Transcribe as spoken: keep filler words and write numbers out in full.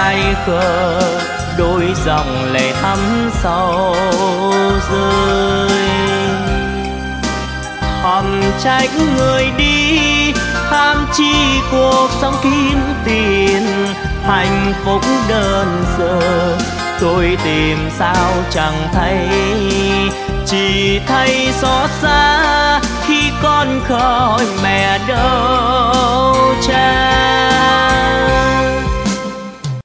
ai khờ, đôi dòng lệ thắm sâu rơi. Thầm trách người đi tham chi cuộc sống kiếm tiền, hạnh phúc đơn sơ tôi tìm sao chẳng thấy, chỉ thấy xót xa khi con khóc mẹ đâu cha.